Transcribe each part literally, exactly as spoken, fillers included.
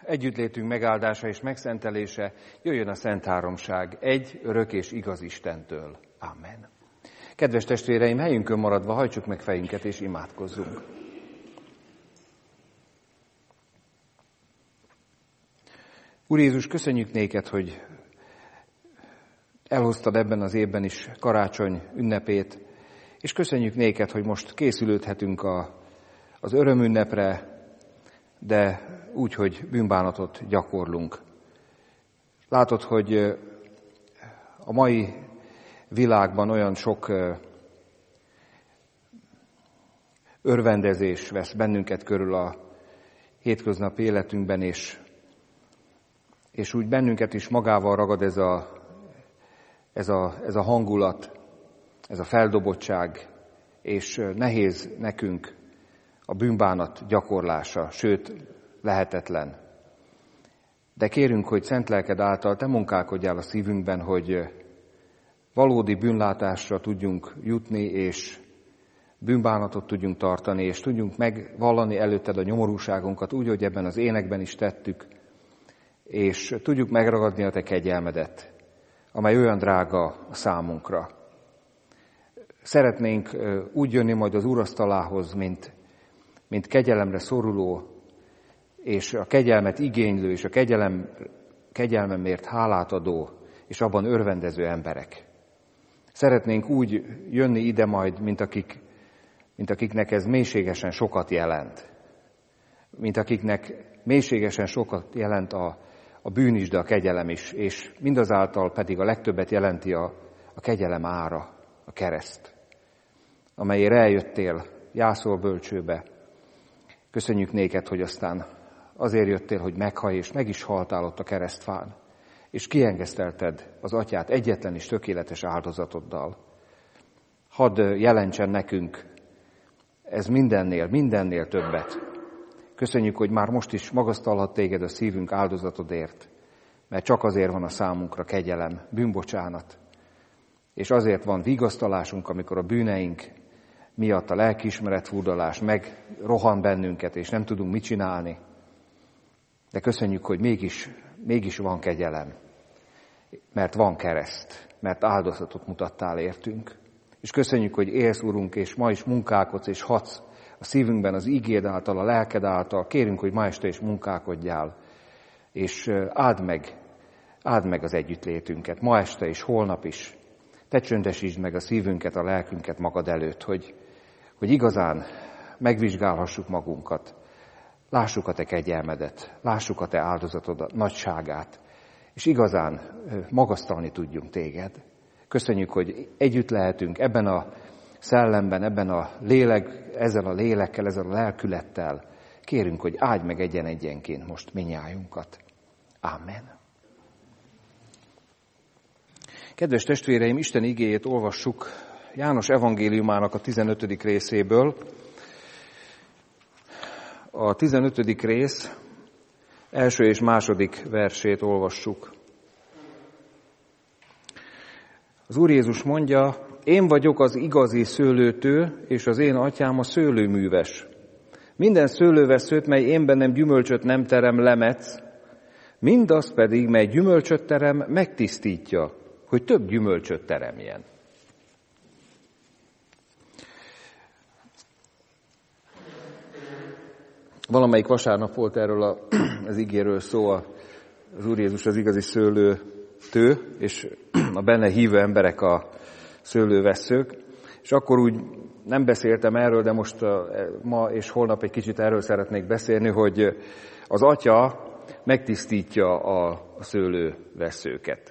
együttlétünk megáldása és megszentelése jöjjön a Szent Háromság, egy örök és igaz Istentől. Amen. Kedves testvéreim, helyünkön maradva hajtsuk meg fejünket és imádkozzunk. Úr Jézus, köszönjük néked, hogy elhoztad ebben az évben is karácsony ünnepét, és köszönjük néked, hogy most készülődhetünk a, az örömünnepre, de úgy, hogy bűnbánatot gyakorlunk. Látod, hogy a mai világban olyan sok örvendezés vesz bennünket körül a hétköznapi életünkben, és, és úgy bennünket is magával ragad ez a, ez a, ez a hangulat, ez a feldobottság, és nehéz nekünk a bűnbánat gyakorlása, sőt, lehetetlen. De kérünk, hogy szent lelked által te munkálkodjál a szívünkben, hogy valódi bűnlátásra tudjunk jutni, és bűnbánatot tudjunk tartani, és tudjunk megvallani előtted a nyomorúságunkat, úgy, hogy ebben az énekben is tettük, és tudjuk megragadni a te kegyelmedet, amely olyan drága a számunkra. Szeretnénk úgy jönni majd az úrasztalához, mint, mint kegyelemre szoruló, és a kegyelmet igénylő, és a kegyelem, kegyelmemért hálát adó, és abban örvendező emberek. Szeretnénk úgy jönni ide majd, mint, akik, mint akiknek ez mélységesen sokat jelent. Mint akiknek mélységesen sokat jelent a, a bűn is, de a kegyelem is, és mindazáltal pedig a legtöbbet jelenti a, a kegyelem ára, a kereszt, amelyért eljöttél Jászol bölcsőbe. Köszönjük néked, hogy aztán azért jöttél, hogy meghallj, és meg is haltál ott a keresztfán, és kiengesztelted az atyát egyetlen és tökéletes áldozatoddal. Hadd jelentsen nekünk ez mindennél, mindennél többet. Köszönjük, hogy már most is magasztalhat téged a szívünk áldozatodért, mert csak azért van a számunkra kegyelem, bűnbocsánat, és azért van vigasztalásunk, amikor a bűneink miatt a lelkiismeret furdalás megrohan bennünket, és nem tudunk mit csinálni. De köszönjük, hogy mégis, mégis van kegyelem, mert van kereszt, mert áldozatot mutattál értünk. És köszönjük, hogy élsz, Urunk, és ma is munkálkodsz és hatsz a szívünkben az ígéd által, a lelked által. Kérünk, hogy ma este is munkálkodjál, és áld meg, áld meg az együttlétünket, ma este és holnap is. Te csöndesítsd meg a szívünket, a lelkünket magad előtt, hogy, hogy igazán megvizsgálhassuk magunkat. Lássuk a te kegyelmedet, lássuk a te áldozatod nagyságát, és igazán magasztalni tudjunk téged. Köszönjük, hogy együtt lehetünk ebben a szellemben, ebben a lélek, ezzel a lélekkel, ezzel a lelkülettel. Kérünk, hogy áldj meg egyen-egyenként most minnyájunkat. Amen. Kedves testvéreim, Isten igéjét olvassuk János evangéliumának a tizenötödik részéből. A tizenötödik rész első és második versét olvassuk. Az Úr Jézus mondja, én vagyok az igazi szőlőtő, és az én atyám a szőlőműves. Minden szőlőveszőt, mely én bennem gyümölcsöt nem terem, lemetsz, mindaz pedig, mely gyümölcsöt terem, megtisztítja, hogy több gyümölcsöt teremjen. Valamelyik vasárnap volt erről a, az igéről szó, az Úr Jézus az igazi szőlőtő, és a benne hívő emberek a szőlővesszők, és akkor úgy nem beszéltem erről, de most ma és holnap egy kicsit erről szeretnék beszélni, hogy az Atya megtisztítja a szőlővesszőket.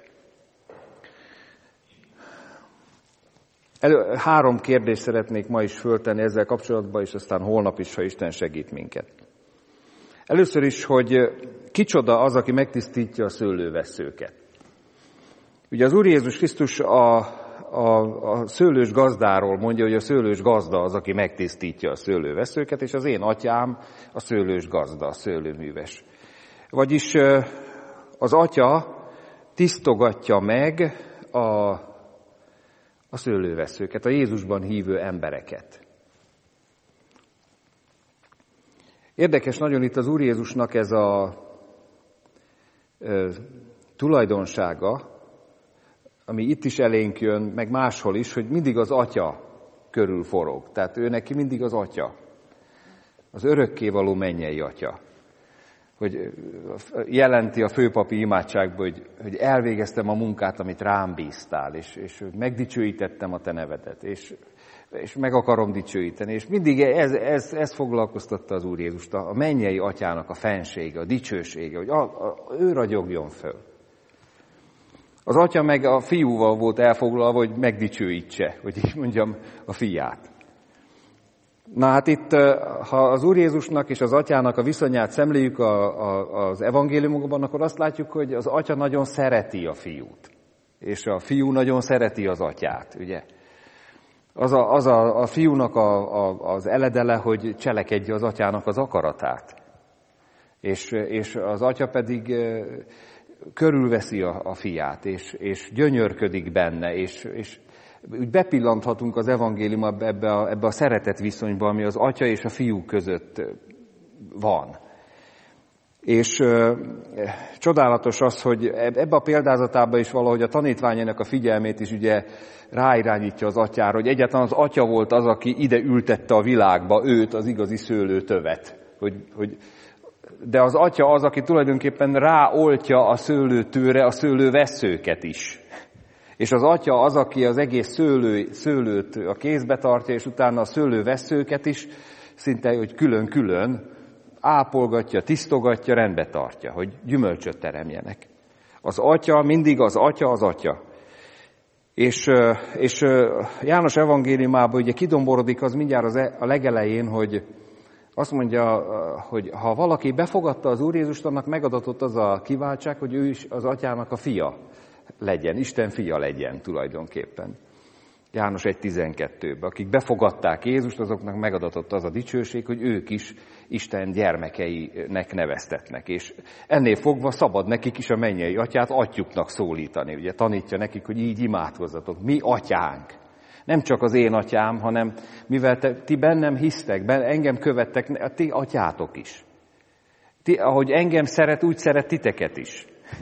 Elő, három kérdést szeretnék ma is föltenni ezzel kapcsolatban, és aztán holnap is, ha Isten segít minket. Először is, hogy kicsoda az, aki megtisztítja a szőlővesszőket. Ugye az Úr Jézus Krisztus a, a, a szőlős gazdáról mondja, hogy a szőlős gazda az, aki megtisztítja a szőlővesszőket, és az én atyám a szőlős gazda, a szőlőműves. Vagyis az atya tisztogatja meg a, a szőlővesszőket, a Jézusban hívő embereket. Érdekes nagyon itt az Úr Jézusnak ez a, ö, tulajdonsága, ami itt is elénk jön, meg máshol is, hogy mindig az Atya körül forog. Tehát ő neki mindig az Atya. Az örökkévaló mennyei Atya. Hogy jelenti a főpapi imádságban, hogy, hogy elvégeztem a munkát, amit rám bíztál, és, és megdicsőítettem a te nevedet, és, és meg akarom dicsőíteni. És mindig ez, ez, ez foglalkoztatta az Úr Jézust, a mennyei Atyának a fensége, a dicsősége, hogy a, a, ő ragyogjon föl. Az Atya meg a fiúval volt elfoglalva, hogy megdicsőítse, hogy így mondjam, a fiát. Na hát itt, ha az Úr Jézusnak és az Atyának a viszonyát szemléljük a, a, az evangéliumokban, akkor azt látjuk, hogy az Atya nagyon szereti a fiút, és a fiú nagyon szereti az Atyát, ugye? Az a, az a, a fiúnak a, a, az eledele, hogy cselekedje az Atyának az akaratát, és, és az Atya pedig körülveszi a, a fiát, és, és gyönyörködik benne, és, és úgy bepillanthatunk az evangéliumba ebbe a, ebbe a szeretet viszonyba, ami az Atya és a fiú között van. És ö, csodálatos az, hogy ebbe a példázatában is valahogy a tanítványának a figyelmét is ugye ráirányítja az Atyára, hogy egyáltalán az Atya volt az, aki ide ültette a világba őt, az igazi szőlőtövet, hogy, hogy de az Atya az, aki tulajdonképpen ráoltja a szőlőtőre a szőlővesszőket is. És az Atya az, aki az egész szőlő, szőlőt a kézbe tartja, és utána a szőlővesszőket is szinte, hogy külön-külön ápolgatja, tisztogatja, rendbe tartja, hogy gyümölcsöt teremjenek. Az Atya, mindig az Atya, az Atya. És, és János evangéliumában ugye kidomborodik az mindjárt az a legelején, hogy azt mondja, hogy ha valaki befogadta az Úr Jézust, annak megadatott az a kiváltság, hogy ő is az Atyának a fia legyen, Isten fia legyen tulajdonképpen. János egy tizenkettőben. Akik befogadták Jézust, azoknak megadatott az a dicsőség, hogy ők is Isten gyermekeinek neveztetnek. És ennél fogva szabad nekik is a mennyei Atyát atyuknak szólítani. Ugye tanítja nekik, hogy így imádkozzatok. Mi atyánk. Nem csak az én atyám, hanem mivel te, ti bennem hisztek, ben, engem követtek, a ti atyátok is. Ti, ahogy engem szeret, úgy szeret titeket is.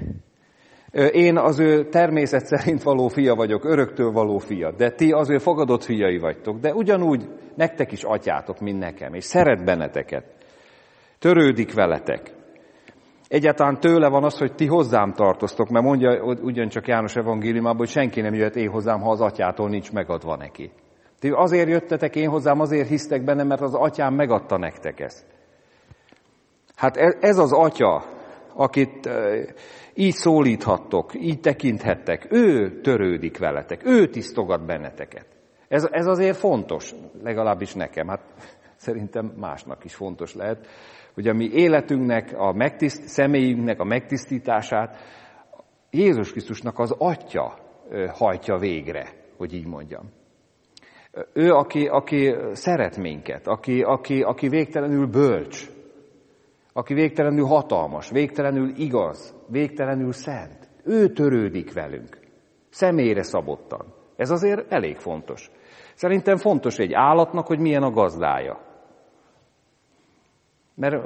Én az ő természet szerint való fia vagyok, öröktől való fia, de ti az ő fogadott fiai vagytok, de ugyanúgy nektek is atyátok, mint nekem, és szeret benneteket. Törődik veletek. Egyáltalán tőle van az, hogy ti hozzám tartoztok, mert mondja ugyancsak János evangéliumában, hogy senki nem jöhet én hozzám, ha az atyától nincs megadva neki. Ti azért jöttetek én hozzám, azért hisztek benne, mert az atyám megadta nektek ezt. Hát ez az Atya, akit így szólíthattok, így tekinthettek, ő törődik veletek, ő tisztogat benneteket. Ez, ez azért fontos, legalábbis nekem, hát szerintem másnak is fontos lehet, hogy a mi életünknek, a megtiszt, személyünknek a megtisztítását Jézus Krisztusnak az Atya hajtja végre, hogy így mondjam. Ő, aki, aki szeret minket, aki, aki, aki végtelenül bölcs, aki végtelenül hatalmas, végtelenül igaz, végtelenül szent. Ő törődik velünk, személyre szabottan. Ez azért elég fontos. Szerintem fontos egy állatnak, hogy milyen a gazdája. Mert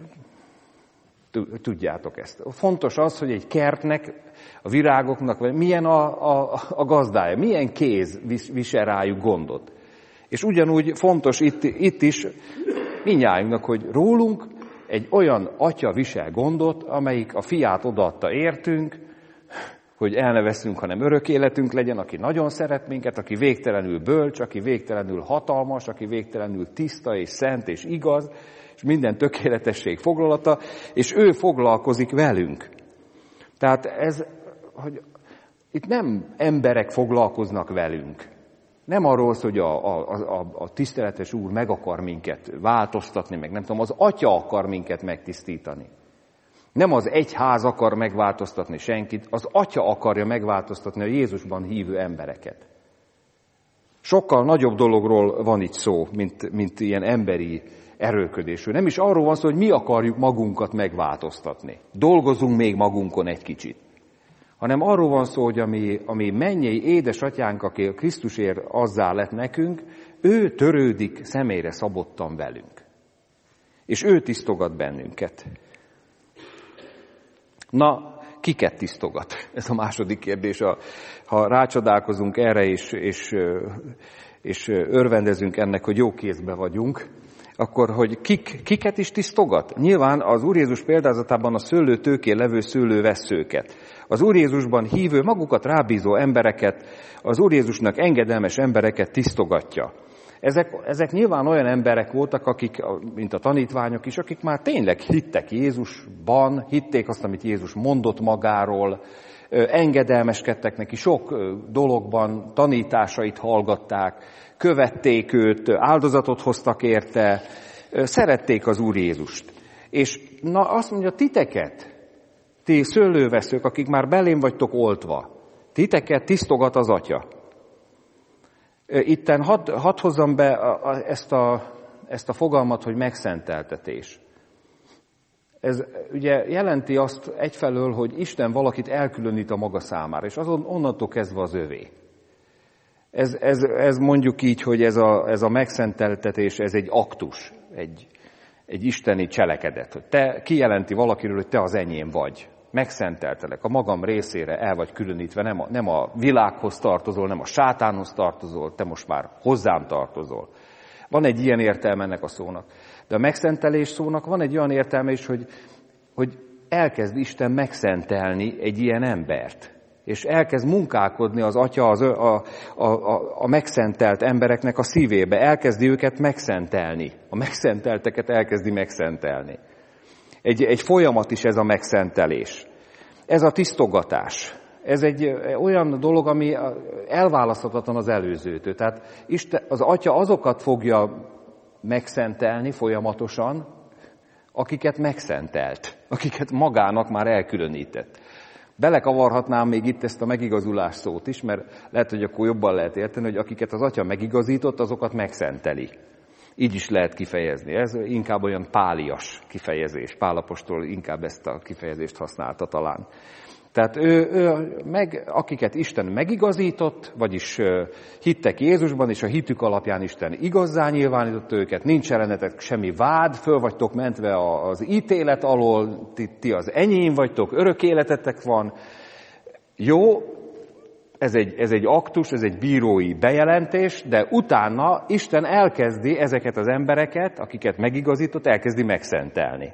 tudjátok ezt. Fontos az, hogy egy kertnek, a virágoknak milyen a, a, a gazdája, milyen kéz visel rájuk gondot. És ugyanúgy fontos itt, itt is mindnyájunknak, hogy rólunk egy olyan atya visel gondot, amelyik a fiát odaadta értünk, hogy el ne veszünk, hanem örök életünk legyen, aki nagyon szeret minket, aki végtelenül bölcs, aki végtelenül hatalmas, aki végtelenül tiszta és szent és igaz, és minden tökéletesség foglalata, és ő foglalkozik velünk. Tehát ez, hogy itt nem emberek foglalkoznak velünk. Nem arról szól, hogy a, a, a, a tiszteletes Úr meg akar minket változtatni, meg nem tudom, az Atya akar minket megtisztítani. Nem az egyház akar megváltoztatni senkit, az Atya akarja megváltoztatni a Jézusban hívő embereket. Sokkal nagyobb dologról van itt szó, mint, mint ilyen emberi erőködésről. Nem is arról van szó, hogy mi akarjuk magunkat megváltoztatni. Dolgozunk még magunkon egy kicsit. Hanem arról van szó, hogy ami, ami mennyei édesatyánk, aki a Krisztusért azzá lett nekünk, ő törődik személyre szabottan velünk. És ő tisztogat bennünket. Na, kiket tisztogat? Ez a második kérdés. Ha rácsodálkozunk erre, és, és, és örvendezünk ennek, hogy jó kézbe vagyunk, akkor hogy kik, kiket is tisztogat? Nyilván az Úr Jézus példázatában a szőlőtőkén levő szőlővesszőket. Az Úr Jézusban hívő, magukat rábízó embereket, az Úr Jézusnak engedelmes embereket tisztogatja. Ezek, ezek nyilván olyan emberek voltak, akik, mint a tanítványok is, akik már tényleg hittek Jézusban, hitték azt, amit Jézus mondott magáról, engedelmeskedtek neki sok dologban, tanításait hallgatták, követték őt, áldozatot hoztak érte, szerették az Úr Jézust. És na azt mondja, titeket, ti szőlőveszők, akik már belém vagytok oltva, titeket tisztogat az Atya. Itten hadd had hozzam be a, a, ezt, a, ezt a fogalmat, hogy megszenteltetés. Ez ugye jelenti azt egyfelől, hogy Isten valakit elkülönít a maga számára, és azon onnantól kezdve az övé. Ez, ez, ez mondjuk így, hogy ez a, ez a megszenteltetés, ez egy aktus, egy, egy isteni cselekedet. Hogy te kijelenti valakiről, hogy te az enyém vagy. Megszenteltelek, a magam részére el vagy különítve, nem a, nem a világhoz tartozol, nem a sátánhoz tartozol, te most már hozzám tartozol. Van egy ilyen értelme ennek a szónak. De a megszentelés szónak van egy olyan értelme is, hogy, hogy elkezd Isten megszentelni egy ilyen embert. És elkezd munkálkodni az Atya az, a, a, a, a megszentelt embereknek a szívébe. Elkezdi őket megszentelni. A megszentelteket elkezdi megszentelni. Egy, egy folyamat is ez a megszentelés. Ez a tisztogatás. Ez egy olyan dolog, ami elválaszthatatlan az előzőtől. Tehát Isten, az Atya azokat fogja megszentelni folyamatosan, akiket megszentelt, akiket magának már elkülönített. Belekavarhatnám még itt ezt a megigazulás szót is, mert lehet, hogy akkor jobban lehet érteni, hogy akiket az Atya megigazított, azokat megszenteli. Így is lehet kifejezni. Ez inkább olyan pálias kifejezés. Pál apostol inkább ezt a kifejezést használta talán. Tehát ő, ő meg, akiket Isten megigazított, vagyis hittek Jézusban, és a hitük alapján Isten igazzá nyilvánított őket, nincs ellenetek semmi vád, föl vagytok mentve az ítélet alól, ti, ti az enyém vagytok, örök életetek van. Jó, ez egy, ez egy aktus, ez egy bírói bejelentés, de utána Isten elkezdi ezeket az embereket, akiket megigazított, elkezdi megszentelni.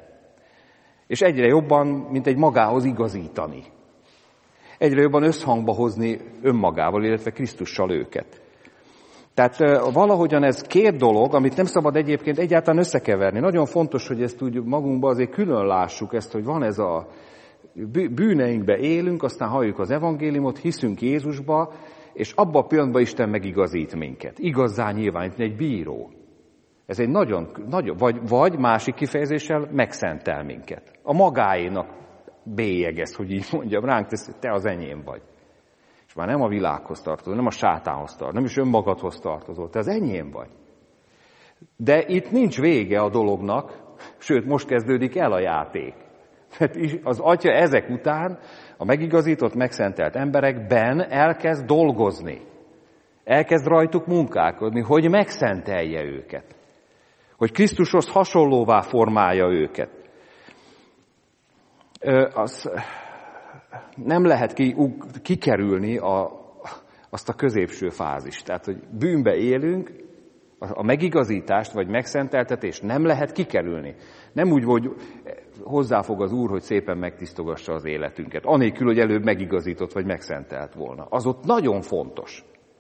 És egyre jobban, mint egy magához igazítani. Egyre jobban összhangba hozni önmagával, illetve Krisztussal őket. Tehát valahogyan ez két dolog, amit nem szabad egyébként egyáltalán összekeverni. Nagyon fontos, hogy ezt úgy magunkban azért külön lássuk, ezt, hogy van ez a bűneinkbe élünk, aztán halljuk az evangéliumot, hiszünk Jézusba, és abban a pillanatban Isten megigazít minket. Igazzá nyilvánít, egy bíró. Ez egy nagyon, nagyon vagy, vagy másik kifejezéssel megszentel minket. A magáénak bélyegez, hogy így mondjam, ránk tesz, te az enyém vagy. És már nem a világhoz tartozol, nem a sátánhoz tartozol, nem is önmagadhoz tartozol, te az enyém vagy. De itt nincs vége a dolognak, sőt, most kezdődik el a játék. Az Atya ezek után a megigazított, megszentelt emberekben elkezd dolgozni. Elkezd rajtuk munkálkodni, hogy megszentelje őket. Hogy Krisztushoz hasonlóvá formálja őket. Az nem lehet ki, kikerülni a, azt a középső fázist. Tehát, hogy bűnbe élünk, a megigazítást vagy megszenteltetést nem lehet kikerülni. Nem úgy, hogy hozzáfog az Úr, hogy szépen megtisztogassa az életünket, anélkül, hogy előbb megigazított vagy megszentelt volna. Az ott nagyon fontos.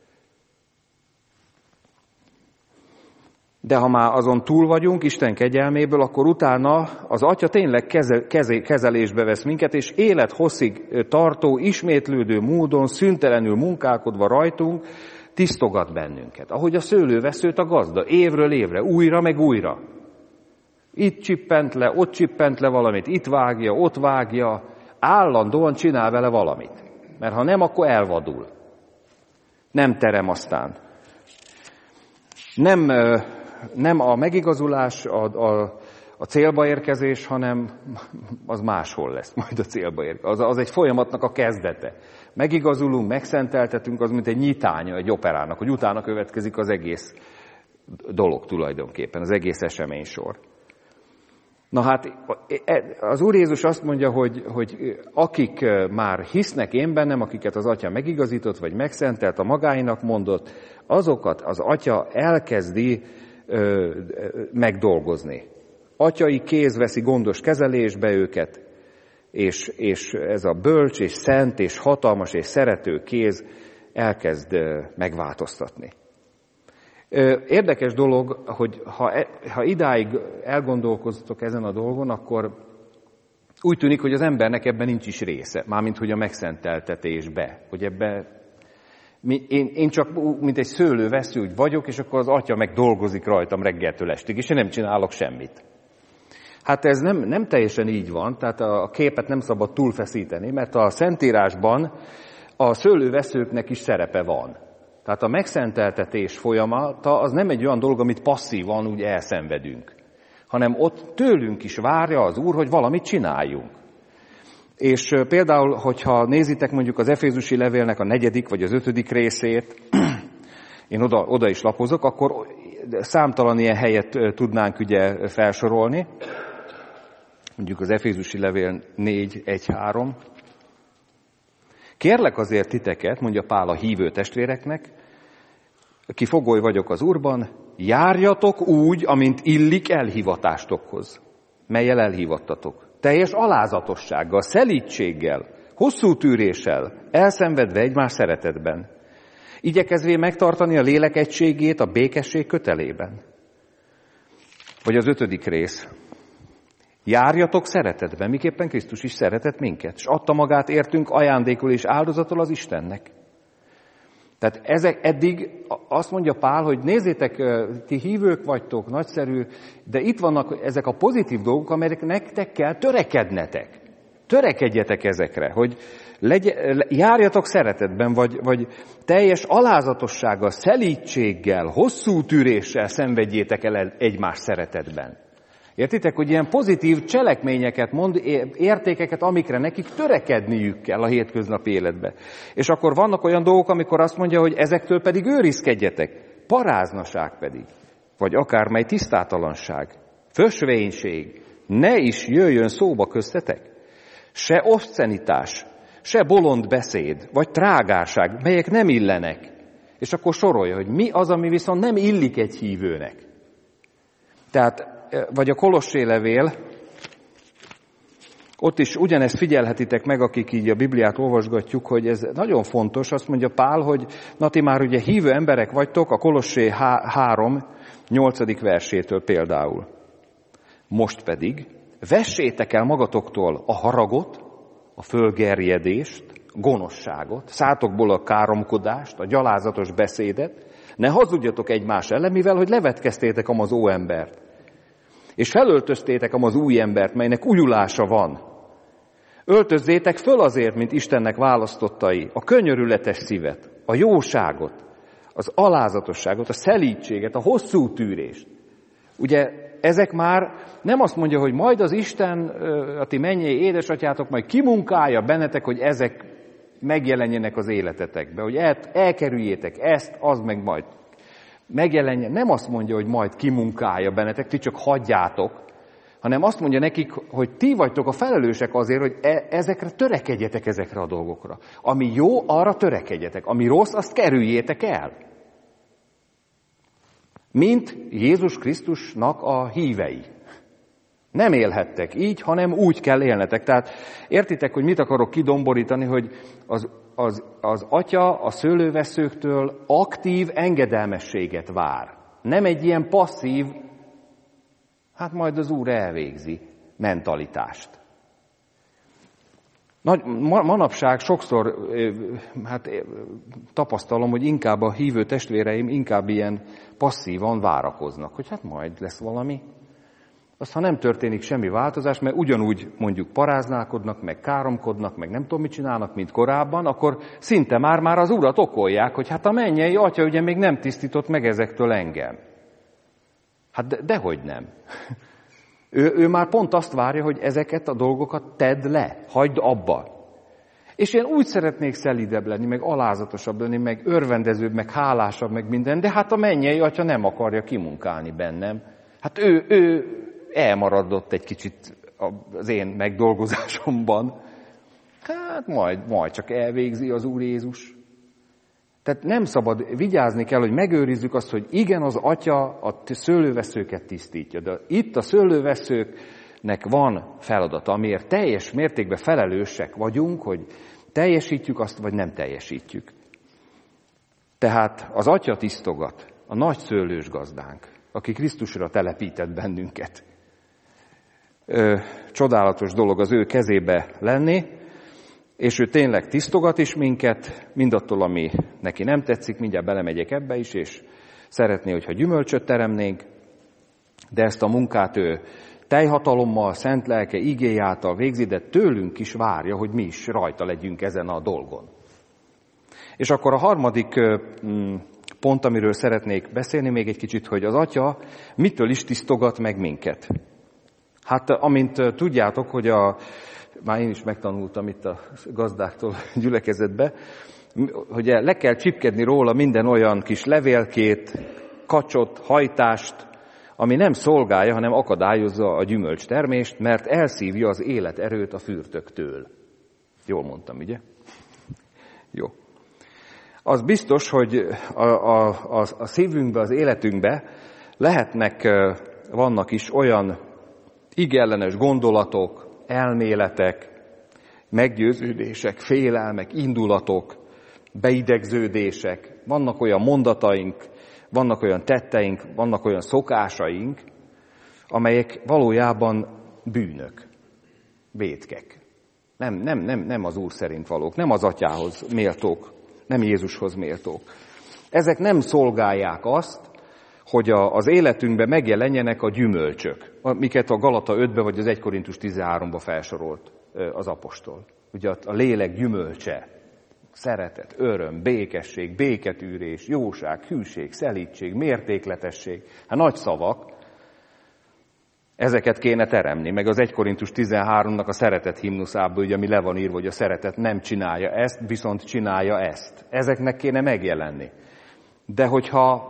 De ha már azon túl vagyunk, Isten kegyelméből, akkor utána az Atya tényleg keze, keze, kezelésbe vesz minket, és élethosszig tartó, ismétlődő módon, szüntelenül munkálkodva rajtunk, tisztogat bennünket. Ahogy a szőlőveszőt a gazda, évről évre, újra meg újra. Itt csippent le, ott csippent le valamit, itt vágja, ott vágja, állandóan csinál vele valamit. Mert ha nem, akkor elvadul. Nem terem aztán. Nem, nem a megigazulás, a, a, a célba érkezés, hanem az máshol lesz majd a célba érkezés. Az, az egy folyamatnak a kezdete. Megigazulunk, megszenteltetünk, az mint egy nyitánya egy operának, hogy utána következik az egész dolog tulajdonképpen, az egész eseménysor. Na hát az Úr Jézus azt mondja, hogy, hogy akik már hisznek én bennem, akiket az Atya megigazított, vagy megszentelt, a magáinak mondott, azokat az Atya elkezdi ö, megdolgozni. Atyai kéz veszi gondos kezelésbe őket, és, és ez a bölcs, és szent, és hatalmas, és szerető kéz elkezd megváltoztatni. Érdekes dolog, hogy ha, ha idáig elgondolkoztok ezen a dolgon, akkor úgy tűnik, hogy az embernek ebben nincs is része, mármint hogy a megszenteltetésbe, hogy ebbe én, én csak mint egy szőlővesző úgy vagyok, és akkor az Atya meg dolgozik rajtam reggeltől estig, és én nem csinálok semmit. Hát ez nem, nem teljesen így van, tehát a képet nem szabad túlfeszíteni, mert a Szentírásban a szőlőveszőknek is szerepe van. Tehát a megszenteltetés folyamata az nem egy olyan dolog, amit passzívan úgy elszenvedünk, hanem ott tőlünk is várja az Úr, hogy valamit csináljunk. És például, hogyha nézitek mondjuk az Efézusi levélnek a negyedik vagy az ötödik részét, én oda, oda is lapozok, akkor számtalan ilyen helyet tudnánk ugye felsorolni. Mondjuk az Efézusi levél négy, egy, három. Kérlek azért titeket, mondja Pál a hívő testvéreknek, ki fogoly vagyok az Úrban, járjatok úgy, amint illik elhivatástok,hoz, mellyel elhívattatok. Teljes alázatossággal, szelídséggel, hosszú tűréssel, elszenvedve egymás szeretetben. Igyekezvén megtartani a lélek egységét a békesség kötelében. Vagy az ötödik rész. Járjatok szeretetben, miképpen Krisztus is szeretett minket, és adta magát értünk ajándékul és áldozatul az Istennek. Tehát ezek eddig azt mondja Pál, hogy nézzétek, ti hívők vagytok, nagyszerű, de itt vannak ezek a pozitív dolgok, amelyek nektek kell törekednetek. Törekedjetek ezekre, hogy legye, járjatok szeretetben, vagy, vagy teljes alázatossággal, szelídséggel, hosszú tűréssel szenvedjétek el egymás szeretetben. Értitek, hogy ilyen pozitív cselekményeket mond, értékeket, amikre nekik törekedniük kell a hétköznapi életbe. És akkor vannak olyan dolgok, amikor azt mondja, hogy ezektől pedig őrizkedjetek, paráznaság pedig, vagy akármely tisztátalanság, fösvénység, ne is jöjjön szóba köztetek. Se obscenitás, se bolond beszéd, vagy trágárság, melyek nem illenek. És akkor sorolja, hogy mi az, ami viszont nem illik egy hívőnek. Tehát vagy a Kolossé levél, ott is ugyanezt figyelhetitek meg, akik így a Bibliát olvasgatjuk, hogy ez nagyon fontos. Azt mondja Pál, hogy na ti már ugye hívő emberek vagytok, a Kolossé három, nyolcadik versétől például. Most pedig vessétek el magatoktól a haragot, a fölgerjedést, gonoszságot, szátokból a káromkodást, a gyalázatos beszédet, ne hazudjatok egymás ellen, mivel hogy levetkeztétek amaz óembert. És felöltöztétek amaz új embert, melynek újulása van. Öltözzétek föl azért, mint Istennek választottai, a könyörületes szívet, a jóságot, az alázatosságot, a szelídséget, a hosszú tűrést. Ugye ezek már nem azt mondja, hogy majd az Isten, a ti mennyei édesatyátok majd kimunkálja bennetek, hogy ezek megjelenjenek az életetekbe, hogy el, elkerüljétek ezt, az meg majd megjelenjen. Nem azt mondja, hogy majd kimunkálja bennetek, ti csak hagyjátok, hanem azt mondja nekik, hogy ti vagytok a felelősek azért, hogy e- ezekre törekedjetek ezekre a dolgokra. Ami jó, arra törekedjetek. Ami rossz, azt kerüljétek el. Mint Jézus Krisztusnak a hívei. Nem élhettek így, hanem úgy kell élnetek. Tehát értitek, hogy mit akarok kidomborítani, hogy az, az, az Atya a szőlőveszőktől aktív engedelmességet vár. Nem egy ilyen passzív, hát majd az Úr elvégzi mentalitást. Nagy, manapság sokszor hát, tapasztalom, hogy inkább a hívő testvéreim inkább ilyen passzívan várakoznak, hogy hát majd lesz valami. Azt, ha nem történik semmi változás, mert ugyanúgy mondjuk paráználkodnak, meg káromkodnak, meg nem tudom mit csinálnak, mint korábban, akkor szinte már-már az Urat okolják, hogy hát a mennyei Atya ugye még nem tisztított meg ezektől engem. Hát de, dehogy nem. Ő, ő már pont azt várja, hogy ezeket a dolgokat tedd le, hagyd abba. És én úgy szeretnék szelídebb lenni, meg alázatosabb lenni, meg örvendezőbb, meg hálásabb, meg minden, de hát a mennyei Atya nem akarja kimunkálni bennem. Hát ő, ő elmaradott egy kicsit az én megdolgozásomban. Hát majd, majd csak elvégzi az Úr Jézus. Tehát nem szabad, vigyázni kell, hogy megőrizzük azt, hogy igen, az Atya a szőlőveszőket tisztítja, de itt a szőlőveszőknek van feladata, amiért teljes mértékben felelősek vagyunk, hogy teljesítjük azt, vagy nem teljesítjük. Tehát az Atya tisztogat, a nagy szőlős gazdánk, aki Krisztusra telepített bennünket. Ö, csodálatos dolog az ő kezébe lenni, és ő tényleg tisztogat is minket, mindattól, ami neki nem tetszik, mindjárt belemegyek ebbe is, és szeretné, hogyha gyümölcsöt teremnénk, de ezt a munkát ő teljhatalommal, szent lelke, igéje által végzi, de tőlünk is várja, hogy mi is rajta legyünk ezen a dolgon. És akkor a harmadik pont, amiről szeretnék beszélni még egy kicsit, hogy az Atya mitől is tisztogat meg minket. Hát amint tudjátok, hogy a, már én is megtanultam itt a gazdáktól gyülekezetbe, hogy le kell csipkedni róla minden olyan kis levélkét, kacsot, hajtást, ami nem szolgálja, hanem akadályozza a gyümölcstermést, mert elszívja az életerőt a fürtöktől. Jól mondtam, ugye? Jó. Az biztos, hogy a, a, a, a szívünkbe, az életünkbe lehetnek, vannak is olyan igellenes gondolatok, elméletek, meggyőződések, félelmek, indulatok, beidegződések, vannak olyan mondataink, vannak olyan tetteink, vannak olyan szokásaink, amelyek valójában bűnök, vétkek. Nem, nem, nem, nem az Úr szerint valók, nem az Atyához méltók, nem Jézushoz méltók. Ezek nem szolgálják azt, hogy a, az életünkben megjelenjenek a gyümölcsök, amiket a Galata ötben vagy az egy Korintus tizenháromban felsorolt az apostol. Ugye a lélek gyümölcse, szeretet, öröm, békesség, béketűrés, jóság, hűség, szelídség, mértékletesség. Hát nagy szavak, ezeket kéne teremni, meg az egy Korintus tizenháromnak a szeretet himnuszából, ugye, ami le van írva, hogy a szeretet nem csinálja ezt, viszont csinálja ezt. Ezeknek kéne megjelenni. De hogyha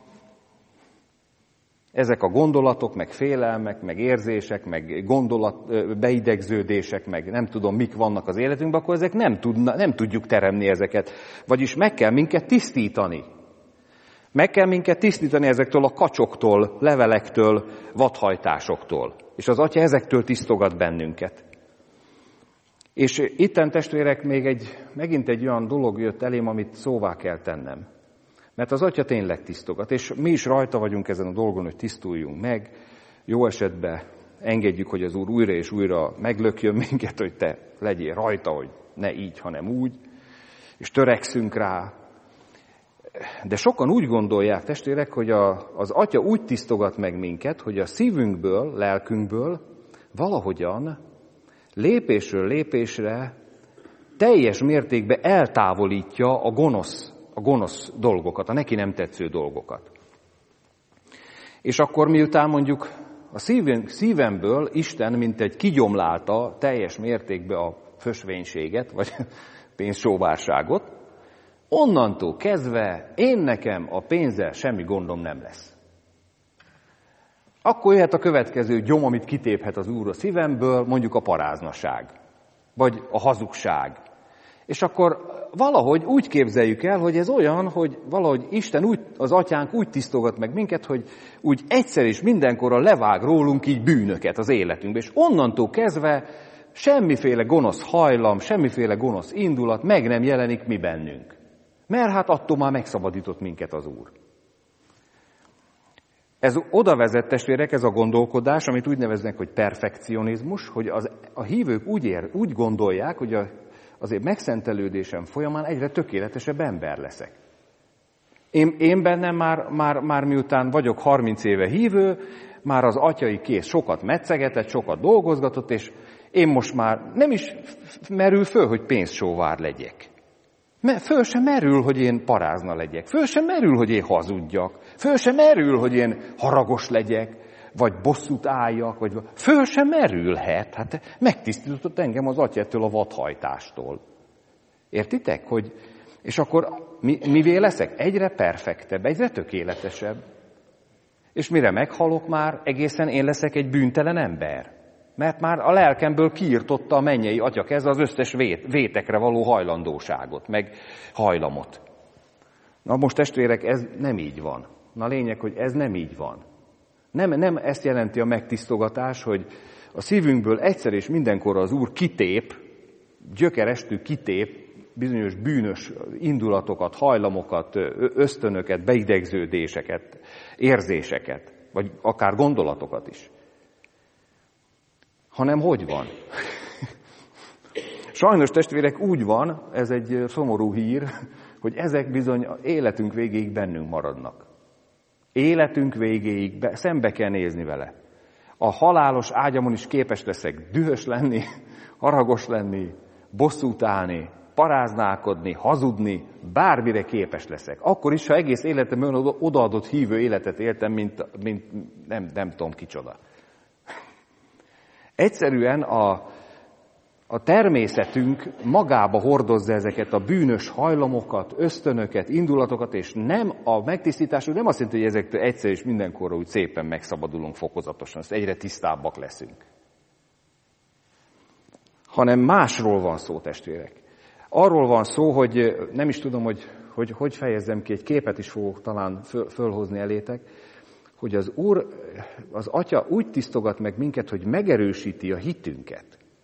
ezek a gondolatok, meg félelmek, meg érzések, meg gondolat, beidegződések, meg nem tudom, mik vannak az életünkben, akkor ezek nem, tudna, nem tudjuk teremni ezeket. Vagyis meg kell minket tisztítani. Meg kell minket tisztítani ezektől a kacsoktól, levelektől, vadhajtásoktól. És az Atya ezektől tisztogat bennünket. És itten, testvérek, még egy, megint egy olyan dolog jött elém, amit szóvá kell tennem. Mert az Atya tényleg tisztogat, és mi is rajta vagyunk ezen a dolgon, hogy tisztuljunk meg. Jó esetben engedjük, hogy az Úr újra és újra meglökjön minket, hogy te legyél rajta, hogy ne így, hanem úgy, és törekszünk rá. De sokan úgy gondolják, testvérek, hogy a, az Atya úgy tisztogat meg minket, hogy a szívünkből, lelkünkből valahogyan lépésről lépésre teljes mértékben eltávolítja a gonosz, a gonosz dolgokat, a neki nem tetsző dolgokat. És akkor miután mondjuk a szívünk, szívemből Isten mint egy kigyomlálta teljes mértékben a fösvénységet, vagy pénzsóvárságot, onnantól kezdve én nekem a pénzzel semmi gondom nem lesz. Akkor jöhet a következő gyom, amit kitéphet az Úr a szívemből, mondjuk a paráznaság, vagy a hazugság. És akkor valahogy úgy képzeljük el, hogy ez olyan, hogy valahogy Isten, úgy, az Atyánk úgy tisztogat meg minket, hogy úgy egyszer és mindenkorra levág rólunk így bűnöket az életünkbe. És onnantól kezdve semmiféle gonosz hajlam, semmiféle gonosz indulat meg nem jelenik mi bennünk. Mert hát attól már megszabadított minket az Úr. Ez oda vezet, testvérek, ez a gondolkodás, amit úgy neveznek, hogy perfekcionizmus, hogy az, a hívők úgy, ér, úgy gondolják, hogy a, azért megszentelődésem folyamán egyre tökéletesebb ember leszek. Én, én bennem már, már, már miután vagyok harminc éve hívő, már az atyai kéz sokat metszegetett, sokat dolgozgatott, és én most már nem is merül föl, hogy pénzsóvár legyek. Föl sem merül, hogy én parázna legyek. Föl sem merül, hogy én hazudjak. Föl sem merül, hogy én haragos legyek, vagy bosszút álljak, vagy föl sem merülhet. Hát megtisztított engem az Atyától a vadhajtástól. Értitek? Hogy... És akkor mi, mivé leszek? Egyre perfektebb, egyre tökéletesebb. És mire meghalok már, egészen én leszek egy bűntelen ember. Mert már a lelkemből kiirtotta a mennyei Atya keze az összes vét, vétekre való hajlandóságot, meg hajlamot. Na most testvérek, ez nem így van. Na lényeg, hogy ez nem így van. Nem, nem ezt jelenti a megtisztogatás, hogy a szívünkből egyszer és mindenkorra az Úr kitép, gyökerestű kitép bizonyos bűnös indulatokat, hajlamokat, ösztönöket, beidegződéseket, érzéseket, vagy akár gondolatokat is. Hanem hogy van? Sajnos testvérek úgy van, ez egy szomorú hír, hogy ezek bizony életünk végéig bennünk maradnak. Életünk végéig be, szembe kell nézni vele. A halálos ágyamon is képes leszek dühös lenni, haragos lenni, bosszút állni, paráználkodni, hazudni, bármire képes leszek. Akkor is, ha egész életemben odaadott hívő életet éltem, mint, mint nem, nem tudom kicsoda. Egyszerűen a, a természetünk magába hordozza ezeket a bűnös hajlamokat, ösztönöket, indulatokat, és nem a megtisztításunk nem azt jelenti, hogy ezektől egyszer és mindenkorra úgy szépen megszabadulunk fokozatosan, azt egyre tisztábbak leszünk. Hanem másról van szó, testvérek. Arról van szó, hogy nem is tudom, hogy hogy, hogy fejezzem ki, egy képet is fogok talán föl, fölhozni elétek, hogy az Úr, az Atya úgy tisztogat meg minket, hogy megerősíti a hitünket.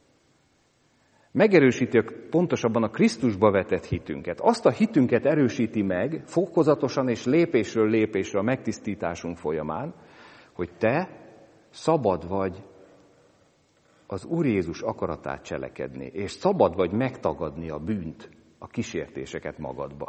Megerősíti pontosabban a Krisztusba vetett hitünket. Azt a hitünket erősíti meg fokozatosan és lépésről lépésre a megtisztításunk folyamán, hogy te szabad vagy az Úr Jézus akaratát cselekedni, és szabad vagy megtagadni a bűnt, a kísértéseket magadba.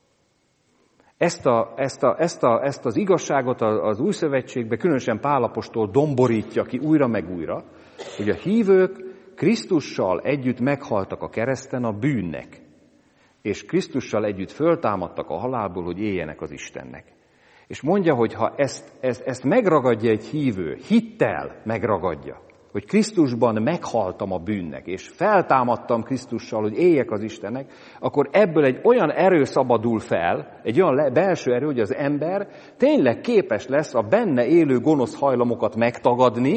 Ezt, a, ezt, a, ezt, a, ezt az igazságot az Új Szövetségben különösen Pál apostol domborítja ki újra meg újra, hogy a hívők Krisztussal együtt meghaltak a kereszten a bűnnek, és Krisztussal együtt föltámadtak a halálból, hogy éljenek az Istennek. És mondja, hogy ha ezt, ezt, ezt megragadja egy hívő, hittel megragadja, hogy Krisztusban meghaltam a bűnnek, és feltámadtam Krisztussal, hogy éljek az Istennek, akkor ebből egy olyan erő szabadul fel, egy olyan belső erő, hogy az ember tényleg képes lesz a benne élő gonosz hajlamokat megtagadni,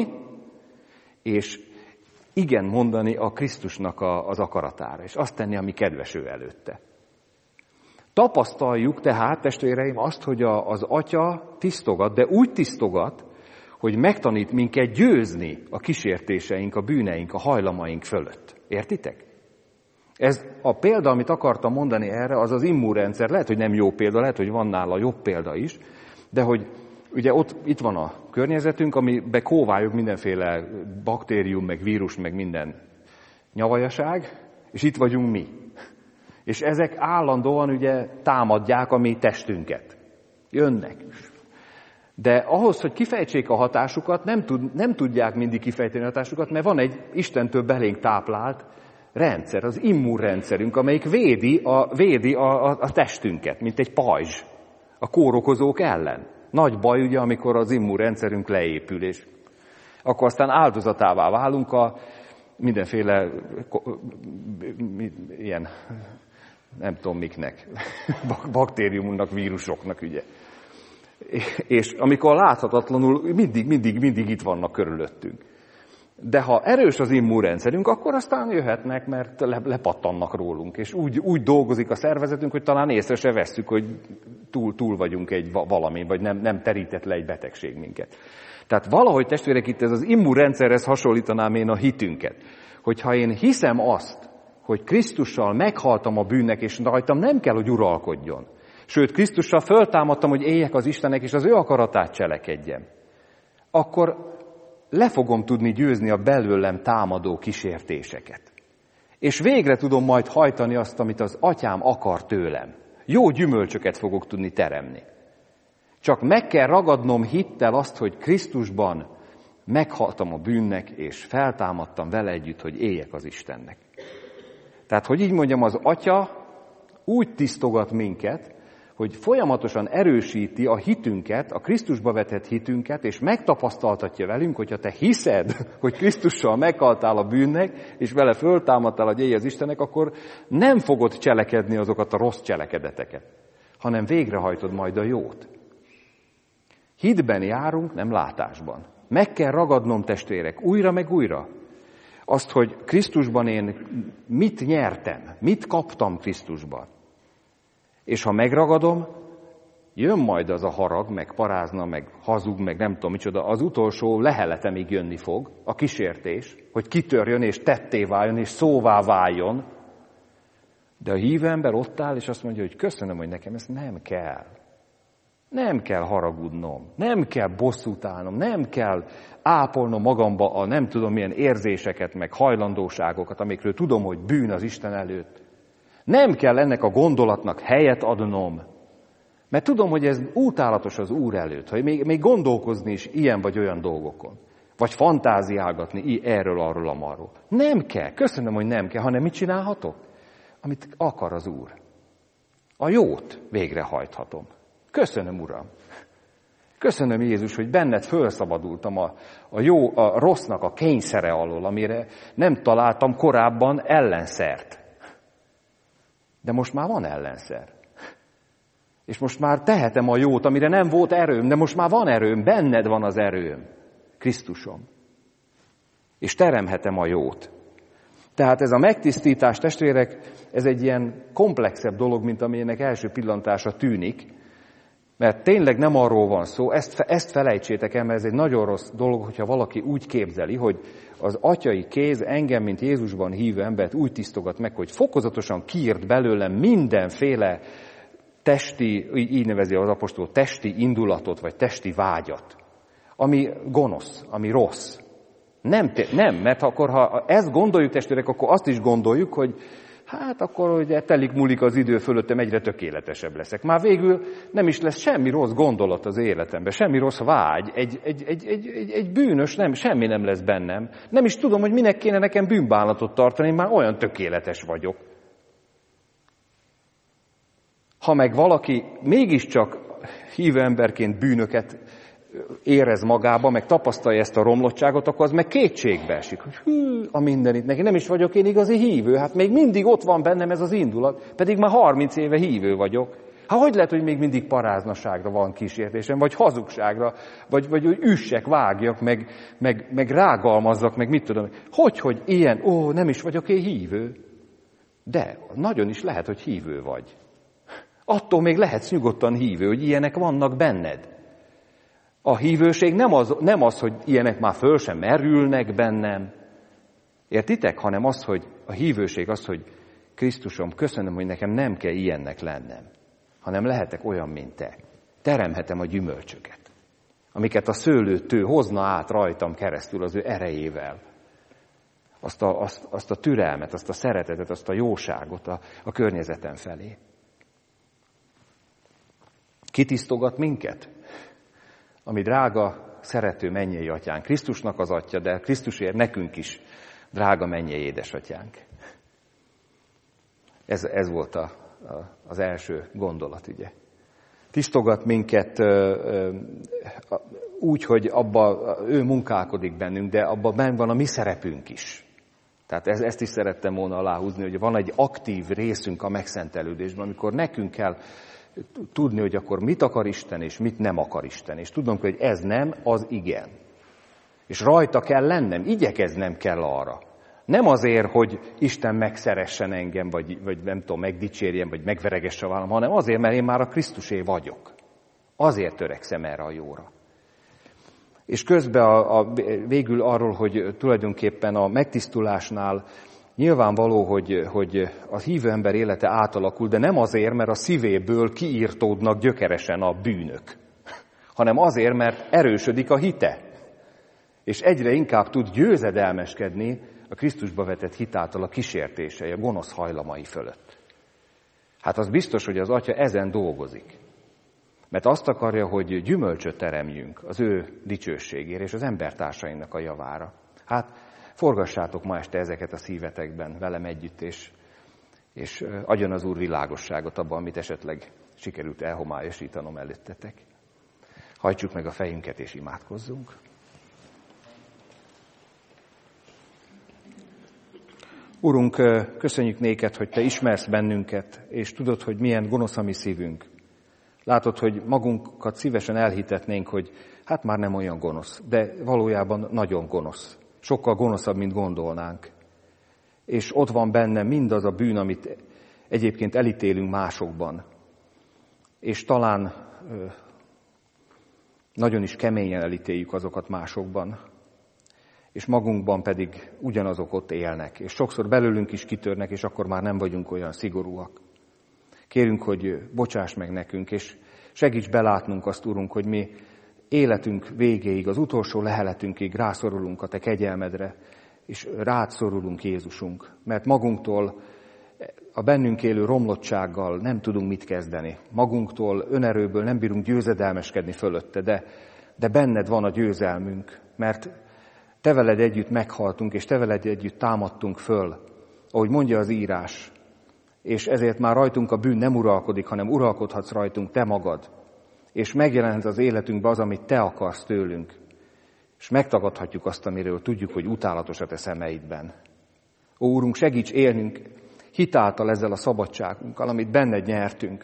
és igen mondani a Krisztusnak a, az akaratára, és azt tenni, ami kedves ő előtte. Tapasztaljuk tehát, testvéreim, azt, hogy a, az Atya tisztogat, de úgy tisztogat, hogy megtanít minket győzni a kísértéseink, a bűneink, a hajlamaink fölött. Értitek? Ez a példa, amit akartam mondani erre, az az immunrendszer. Lehet, hogy nem jó példa, lehet, hogy van nála jobb példa is, de hogy ugye ott, itt van a környezetünk, amiben kóváljuk mindenféle baktérium, meg vírus, meg minden nyavajaság, és itt vagyunk mi. És ezek állandóan ugye támadják a mi testünket. Jönnek. De ahhoz, hogy kifejtsék a hatásukat, nem, tud, nem tudják mindig kifejteni a hatásukat, mert van egy Istentől belénk táplált rendszer, az immunrendszerünk, amelyik védi a, védi a, a, a testünket, mint egy pajzs a kórokozók ellen. Nagy baj ugye, amikor az immunrendszerünk leépül, és akkor aztán áldozatává válunk a mindenféle ilyen, nem tudom miknek, baktériumnak, vírusoknak, ugye. És amikor láthatatlanul mindig, mindig, mindig itt vannak körülöttünk. De ha erős az immunrendszerünk, akkor aztán jöhetnek, mert lepattannak rólunk. És úgy, úgy dolgozik a szervezetünk, hogy talán észre se vesszük, hogy túl, túl vagyunk egy valami, vagy nem, nem terített le egy betegség minket. Tehát valahogy, testvérek, itt ez az immunrendszerhez hasonlítanám én a hitünket. Hogyha én hiszem azt, hogy Krisztussal meghaltam a bűnnek, és rajtam nem kell, hogy uralkodjon. Sőt, Krisztussal föltámadtam, hogy éljek az Istennek, és az ő akaratát cselekedjem. Akkor le fogom tudni győzni a belőlem támadó kísértéseket. És végre tudom majd hajtani azt, amit az Atyám akar tőlem. Jó gyümölcsöket fogok tudni teremni. Csak meg kell ragadnom hittel azt, hogy Krisztusban meghaltam a bűnnek, és feltámadtam vele együtt, hogy éljek az Istennek. Tehát, hogy így mondjam, az Atya úgy tisztogat minket, hogy folyamatosan erősíti a hitünket, a Krisztusba vetett hitünket, és megtapasztaltatja velünk, hogyha te hiszed, hogy Krisztussal meghaltál a bűnnek, és vele föltámadtál, hogy élj az Istennek, akkor nem fogod cselekedni azokat a rossz cselekedeteket, hanem végrehajtod majd a jót. Hitben járunk, nem látásban. Meg kell ragadnom, testvérek, újra meg újra. Azt, hogy Krisztusban én mit nyertem, mit kaptam Krisztusban. És ha megragadom, jön majd az a harag, meg parázna, meg hazug, meg nem tudom micsoda, az utolsó leheletemig jönni fog, a kísértés, hogy kitörjön, és tetté váljon, és szóvá váljon. De a hívő ember ott áll, és azt mondja, hogy köszönöm, hogy nekem ezt nem kell. Nem kell haragudnom, nem kell bosszút állnom, nem kell ápolnom magamba a nem tudom milyen érzéseket, meg hajlandóságokat, amikről tudom, hogy bűn az Isten előtt. Nem kell ennek a gondolatnak helyet adnom, mert tudom, hogy ez utálatos az Úr előtt, hogy még, még gondolkozni is ilyen vagy olyan dolgokon, vagy fantáziálgatni erről, arról, amarról. Nem kell, köszönöm, hogy nem kell, hanem mit csinálhatok? Amit akar az Úr. A jót végrehajthatom. Köszönöm, Uram. Köszönöm, Jézus, hogy benned fölszabadultam a, a jó, a rossznak a kényszere alól, amire nem találtam korábban ellenszert. De most már van ellenszer. És most már tehetem a jót, amire nem volt erőm, de most már van erőm, benned van az erőm, Krisztusom. És teremhetem a jót. Tehát ez a megtisztítás, testvérek, ez egy ilyen komplexebb dolog, mint amilyenek első pillantása tűnik, mert tényleg nem arról van szó, ezt, ezt felejtsétek el, mert ez egy nagyon rossz dolog, hogyha valaki úgy képzeli, hogy az atyai kéz engem, mint Jézusban hívő embert úgy tisztogat meg, hogy fokozatosan kiírt belőlem mindenféle testi, így nevezi az apostol, testi indulatot, vagy testi vágyat, ami gonosz, ami rossz. Nem, nem, mert akkor, ha ezt gondoljuk, testvérek, akkor azt is gondoljuk, hogy hát akkor, hogy telik múlik az idő fölöttem, egyre tökéletesebb leszek. Már végül nem is lesz semmi rossz gondolat az életemben, semmi rossz vágy, egy, egy, egy, egy, egy, egy bűnös, nem, semmi nem lesz bennem. Nem is tudom, hogy minek kéne nekem bűnbánatot tartani, én már olyan tökéletes vagyok. Ha meg valaki mégiscsak hívő emberként bűnöket érez magába, meg tapasztalja ezt a romlottságot, akkor az meg kétségbe esik, hogy hű, a mindenit neki, nem is vagyok én igazi hívő, hát még mindig ott van bennem ez az indulat, pedig már harminc éve hívő vagyok. Hát hogy lehet, hogy még mindig paráznaságra van kísértésem, vagy hazugságra, vagy, vagy hogy üssek, vágjak, meg, meg, meg rágalmazzak, meg mit tudom. Hogy, hogy ilyen, ó, nem is vagyok én hívő. De nagyon is lehet, hogy hívő vagy. Attól még lehetsz nyugodtan hívő, hogy ilyenek vannak benned. A hívőség nem az, nem az, hogy ilyenek már föl sem merülnek bennem. Értitek? Hanem az, hogy a hívőség az, hogy Krisztusom, köszönöm, hogy nekem nem kell ilyennek lennem, hanem lehetek olyan, mint te. Teremhetem a gyümölcsöket, amiket a szőlőtő hozna át rajtam keresztül az ő erejével. Azt a, azt, azt a türelmet, azt a szeretetet, azt a jóságot a, a környezetem felé. Kitisztogat minket? Ami drága, szerető mennyei atyánk. Krisztusnak az atya, de Krisztusért nekünk is drága mennyei édesatyánk. Ez, ez volt a, a, az első gondolat, ugye. Tisztogat minket ö, ö, úgy, hogy abba ő munkálkodik bennünk, de abban benn van a mi szerepünk is. Tehát ez, ezt is szerettem volna aláhúzni, hogy van egy aktív részünk a megszentelődésben, amikor nekünk kell tudni, hogy akkor mit akar Isten, és mit nem akar Isten. És tudnunk, hogy ez nem, az igen. És rajta kell lennem, igyekeznem kell arra. Nem azért, hogy Isten megszeressen engem, vagy, vagy nem tudom, megdicsérjen, vagy megveregesse a vállam, hanem azért, mert én már a Krisztusé vagyok. Azért törekszem erre a jóra. És közben a, a, végül arról, hogy tulajdonképpen a megtisztulásnál nyilvánvaló, hogy, hogy a hívő ember élete átalakul, de nem azért, mert a szívéből kiírtódnak gyökeresen a bűnök, hanem azért, mert erősödik a hite, és egyre inkább tud győzedelmeskedni a Krisztusba vetett hitáltal a kísértései, a gonosz hajlamai fölött. Hát az biztos, hogy az Atya ezen dolgozik, mert azt akarja, hogy gyümölcsöt teremjünk az ő dicsőségére és az embertársainknak a javára. Hát forgassátok ma este ezeket a szívetekben velem együtt, és, és adjon az Úr világosságot abban, amit esetleg sikerült elhomályosítanom előttetek. Hajtsuk meg a fejünket, és imádkozzunk. Urunk, köszönjük néked, hogy te ismersz bennünket, és tudod, hogy milyen gonosz a mi szívünk. Látod, hogy magunkat szívesen elhitetnénk, hogy hát már nem olyan gonosz, de valójában nagyon gonosz. Sokkal gonoszabb, mint gondolnánk. És ott van benne mindaz a bűn, amit egyébként elítélünk másokban. És talán ö, nagyon is keményen elítéljük azokat másokban. És magunkban pedig ugyanazok ott élnek. És sokszor belőlünk is kitörnek, és akkor már nem vagyunk olyan szigorúak. Kérünk, hogy bocsáss meg nekünk, és segíts belátnunk azt, Urunk, hogy mi életünk végéig, az utolsó leheletünkig rászorulunk a Te kegyelmedre, és rád szorulunk, Jézusunk, mert magunktól, a bennünk élő romlottsággal nem tudunk mit kezdeni. Magunktól, önerőből nem bírunk győzedelmeskedni fölötte, de, de benned van a győzelmünk, mert Te veled együtt meghaltunk, és Te veled együtt támadtunk föl, ahogy mondja az írás, és ezért már rajtunk a bűn nem uralkodik, hanem uralkodhatsz rajtunk Te magad, és megjelenhet az életünkbe az, amit Te akarsz tőlünk, és megtagadhatjuk azt, amiről tudjuk, hogy utálatos a Te szemeidben. Ó, Úrunk, segíts élnünk hitáltal ezzel a szabadságunkkal, amit benned nyertünk.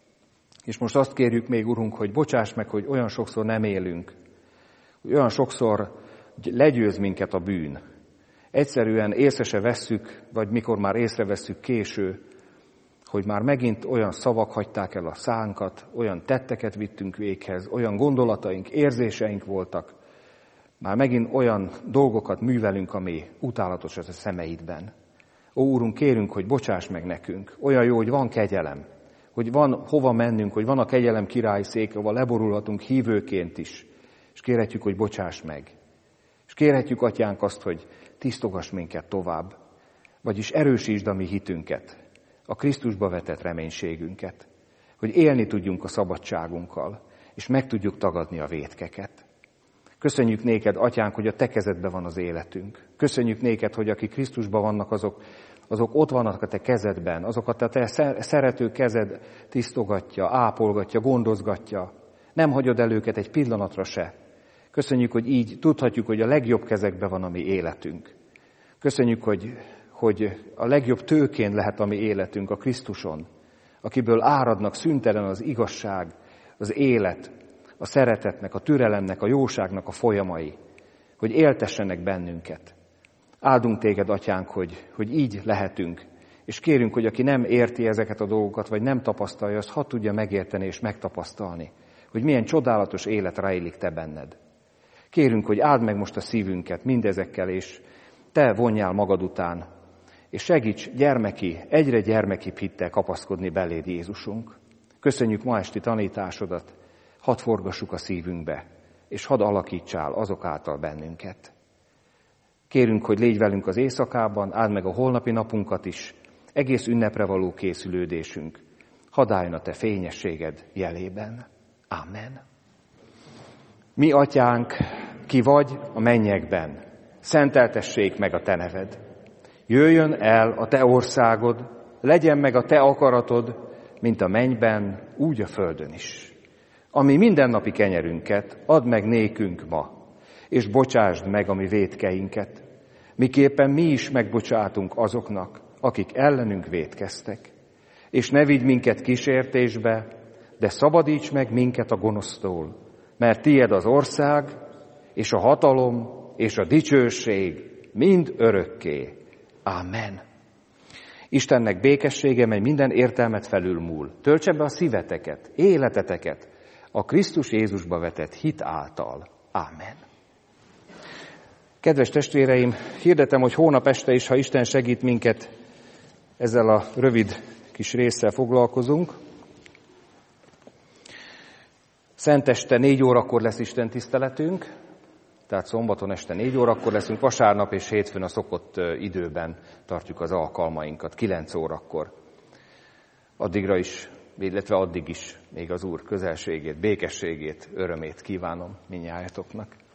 És most azt kérjük még, Urunk, hogy bocsáss meg, hogy olyan sokszor nem élünk, hogy olyan sokszor legyőz minket a bűn. Egyszerűen észre se vesszük, vagy mikor már észrevesszük késő, hogy már megint olyan szavak hagyták el a szánkat, olyan tetteket vittünk véghez, olyan gondolataink, érzéseink voltak, már megint olyan dolgokat művelünk, ami utálatos az a szemeidben. Ó, Úrunk, kérünk, hogy bocsáss meg nekünk. Olyan jó, hogy van kegyelem, hogy van hova mennünk, hogy van a kegyelem királyi szék, ahol leborulhatunk hívőként is, és kérhetjük, hogy bocsáss meg. És kérhetjük, Atyánk, azt, hogy tisztogass minket tovább, vagyis erősítsd a mi hitünket, a Krisztusba vetett reménységünket, hogy élni tudjunk a szabadságunkkal, és meg tudjuk tagadni a vétkeket. Köszönjük néked, Atyánk, hogy a Te kezedben van az életünk. Köszönjük néked, hogy akik Krisztusban vannak, azok, azok ott vannak a Te kezedben, azokat a Te szerető kezed tisztogatja, ápolgatja, gondozgatja. Nem hagyod el őket egy pillanatra se. Köszönjük, hogy így tudhatjuk, hogy a legjobb kezekben van a mi életünk. Köszönjük, hogy, hogy a legjobb tőkén lehet a mi életünk a Krisztuson, akiből áradnak szüntelen az igazság, az élet, a szeretetnek, a türelemnek, a jóságnak a folyamai, hogy éltessenek bennünket. Áldunk téged, Atyánk, hogy, hogy így lehetünk, és kérünk, hogy aki nem érti ezeket a dolgokat, vagy nem tapasztalja, azt hadd tudja megérteni és megtapasztalni, hogy milyen csodálatos élet rejlik te benned. Kérünk, hogy áld meg most a szívünket mindezekkel, és te vonjál magad után, és segíts gyermeki, egyre gyermekibb hittel kapaszkodni beléd, Jézusunk. Köszönjük ma esti tanításodat, hadd forgassuk a szívünkbe, és hadd alakítsál azok által bennünket. Kérünk, hogy légy velünk az éjszakában, áld meg a holnapi napunkat is, egész ünnepre való készülődésünk. Hadd álljon a te fényességed jelében. Amen. Mi, Atyánk, ki vagy a mennyekben, szenteltessék meg a te neved. Jöjjön el a te országod, legyen meg a te akaratod, mint a mennyben, úgy a földön is. Ami mindennapi kenyerünket add meg nékünk ma, és bocsásd meg a mi vétkeinket, miképpen mi is megbocsátunk azoknak, akik ellenünk vétkeztek. És ne vigy minket kísértésbe, de szabadíts meg minket a gonosztól, mert tied az ország, és a hatalom, és a dicsőség mind örökké. Amen. Istennek békessége, mely minden értelmet felülmúl, töltse be a szíveteket, életeteket a Krisztus Jézusba vetett hit által. Amen. Kedves testvéreim, hirdetem, hogy hónap este is, ha Isten segít minket, ezzel a rövid kis résszel foglalkozunk. Szenteste négy órakor lesz Isten tiszteletünk, tehát szombaton este négy órakor leszünk, vasárnap és hétfőn a szokott időben tartjuk az alkalmainkat, kilenc órakor. Addigra is, illetve addig is még az Úr közelségét, békességét, örömét kívánom mindnyájatoknak.